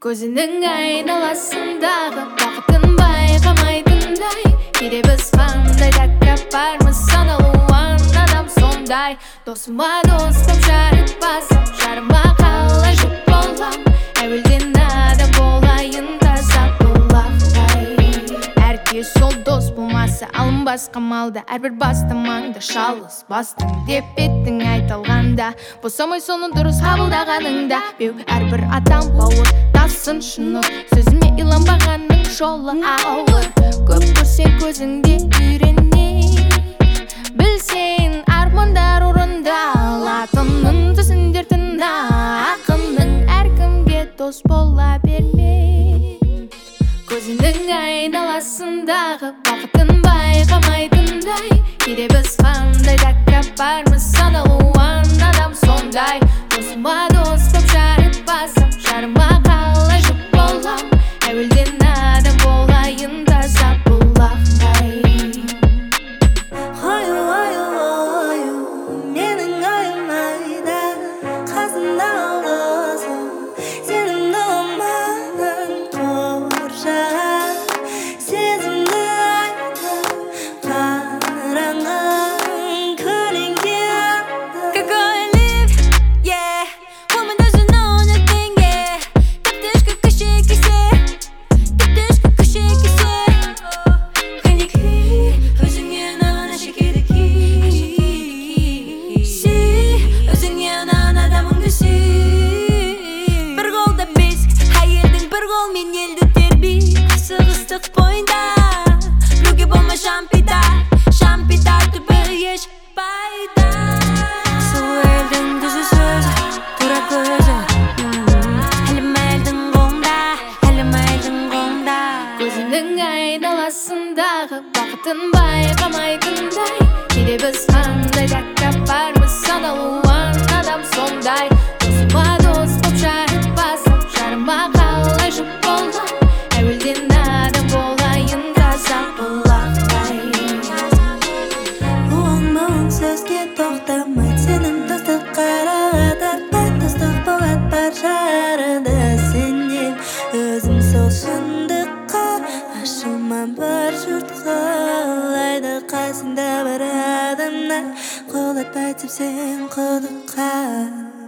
Көзінің айналасындағы бақытын байқамайтындай, кейде біз қандай тәкаппармыз, саналуан адам сондай. Досыма дос боп жарытпасам, жарыма қалай жұп болам, әуелден адам болайын таза бұлақтай. Әркез сол дос болмаса алынбас қамалда, әрбір бастамаңда шалыс бастың деп еттің айталғанда, босамай соны дұрыс қабылдағаныңда, беу әрбір адам бауыр тасын шынық, сөзіме иланбағанның жолы ауыр. Көп көрсең көзіңде үйрене, білсең армандар орындалатынын, түсіндер тына ақынның, әркімге дос бола берме. Көзінің айналасындағы бақытын байқамайтындай, кейде біз қандай тәкаппармыз, саналуан адам сондай. Досыма дос боп жарытпасам, жарыма қалай жұп болам, әуелден адам болайын таза бұлақтай. Менің ойым айда, қасымда досым, сенің думан қоршаған, сезімді айда, қараңғың көлеңке анда. Какой лив, yeah, woman doesn't know nothing, yeah. Тәптішкі күші кесе, Қанекли, өзіңе нана шекеді ки. Өзіңе нана адамыңды сүй. Бір қолда бесік, әйелдің бір қолмен елді тербей. Қысық бойында, біреуге болма шампида, түбі еш пайда. Сұлу елдің күзі сөзі, тура көзі, әлім қолында. Көзінің айналасындағы бақытын байқамайтындай, кейде біз қандай тәкаппармыз, саналуан адам сондай. Досыма дос боп жарытпасам, жарыма қалай жұп болам, әуелден адам болайын таза бұлақтай. Мұң сөзге тоқтамайды, сенің достық қаратарпайды, достық болады бар жарыды сенен. Өзім сол шындыққа ашылман бар жұрт қалайды, қасында бір адамнан қол атпай тепсең құдыққа.